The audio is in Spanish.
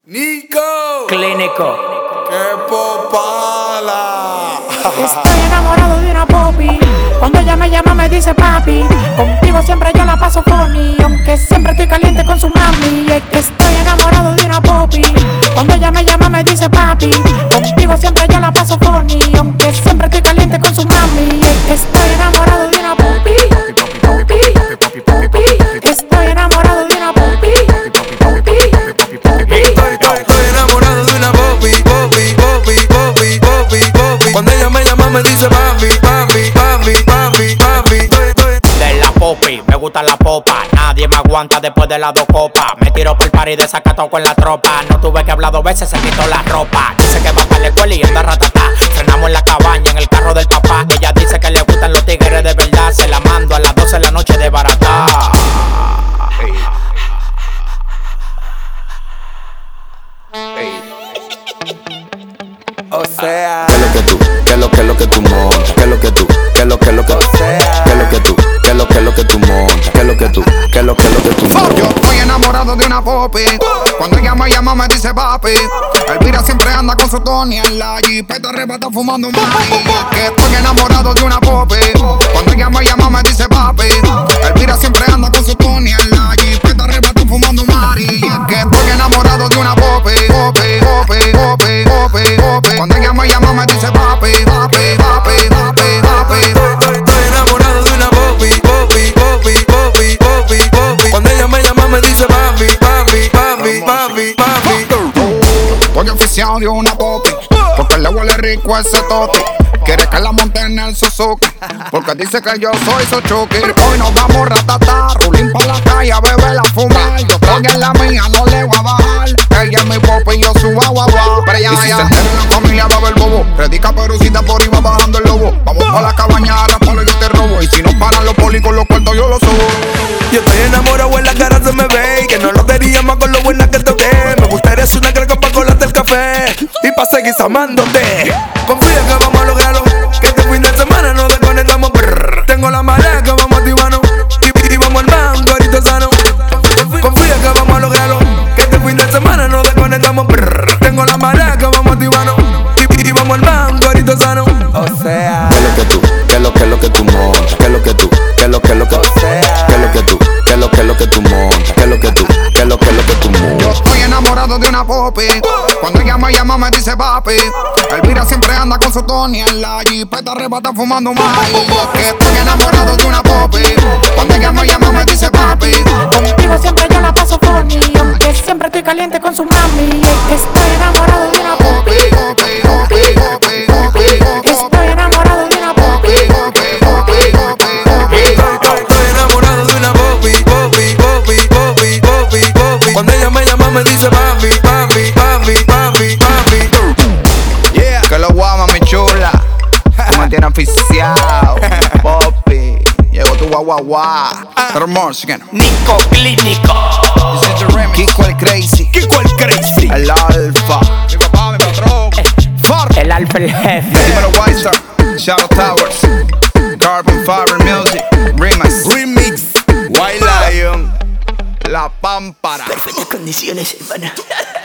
Nico Clínico. ¡Qué popala! Estoy enamorado de una popi. Cuando ella me llama me dice papi. Contigo siempre yo la paso funny, aunque siempre estoy caliente con su mami. Y es que estoy enamorado de una popi. Cuando ella me llama me dice papi. Contigo siempre yo la paso funny, aunque siempre estoy caliente con su mami. Y es que estoy enamorado de una popi. Popi, popi. Estoy enamorado de una popi. Popi, popi. Estoy enamorado de una Bobby. Cuando ella me llama me dice papi. De la popi, me gusta la popa. Nadie me aguanta después de las 2 copas. Me tiro por el party desacatado con la tropa. No tuve que hablar 2 veces, se quitó la ropa. Dice que va para la escuela y anda ratatá. Frenamos en la cabaña, en el carro del papá. Ella dice que le gustan los tigres de verdad. Se la mando a las 12 de la noche de barata. O sea, ¿Qué es lo que tú? ¿Qué es lo que tú montas? ¿Qué es lo que tú? ¿Qué es lo que tú? ¿Qué es lo que tú? ¿Qué es lo que tú montas? ¿Qué es lo que tú? ¿Qué es lo que tú montas? Yo estoy enamorado de una popi. Cuando ella me llama me dice papi. Elvira siempre anda con su Tony en la jipeta arrebata fumando un mari. Que estoy enamorado de una popi. Cuando ella me llama me dice papi. Elvira siempre anda con su Tony en la jipeta arrebata fumando un mari. Que estoy enamorado de una popi. Cuando ella me llama me dice papi. estoy enamorado de una Bobby. Cuando ella me llama me dice papi. Estoy oficial de una popi, porque le huele rico ese tote. Quiere que la monte en el Suzuki, porque dice que yo soy su chuki. Hoy nos vamos ratatá, rulín pa' la calle a beber a fumar. Yo estoy en la mía, no le voy a bajar. Ella es mi popi y yo su guau. Pero ya, y si se entera en la familia va a ver bobo. Predica perucita por ahí va bajando el lobo. Vamos pa' la cabaña a raparlo yo te robo. Y si no paran los polis con los cuartos yo los subo. Yo estoy enamorado, en la cara se me ve. Y que no lo diría más con lo buena que toqué. Me gustaría ser una crack pa' colarte el café y pa' seguir amándote. Confía que vamos a lograrlo, que este fin de semana nos desconectamos. Tengo la marea que vamos a activarnos y vamos al mango ahorita sano. Confía que vamos a lograrlo, que este fin de semana nos desconectamos. Tengo la marea que vamos a activarnos y vamos al mango ahorita sano. O sea, ¿Qué es lo que tú? ¿Qué es lo que tú montas? ¿Qué es lo que tú? ¿Qué es lo que tú? ¿Qué es lo que tú? ¿Qué es lo que tú montas? ¿Qué es lo que tú? ¿Qué es lo que tú Yo montas? estoy enamorado de una popi. Cuando ella me llama me dice papi. Elvira siempre anda con su Tony en la jipeta arrebata fumando más. Que estoy enamorado de una popi. Cuando ella me llama me dice papi. Contigo siempre yo la paso funny, aunque siempre estoy caliente con su mami. Y es que estoy enamorado de una popi. Estoy enamorado de una popi. estoy enamorado de una Bobby. Cuando ella me llama me dice papi. Yeah. Que lo guama mi chula. Tú me tienes oficial. Popi. Llegó tu guau. Hermoso. Nico Clínico. Kiko el crazy. El alfa. Mi papá, mi patrón. El alfa, el jefe. Dímelo Weiser. Shadow Towers. Carbon Fiber Music. Remix. White Lion. La Pámpara. Perfectas condiciones, hermano.